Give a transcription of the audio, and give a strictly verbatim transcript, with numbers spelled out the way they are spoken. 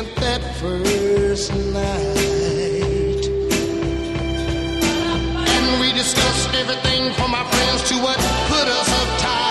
that first night. And we discussed everything from our friends to what put us uptight.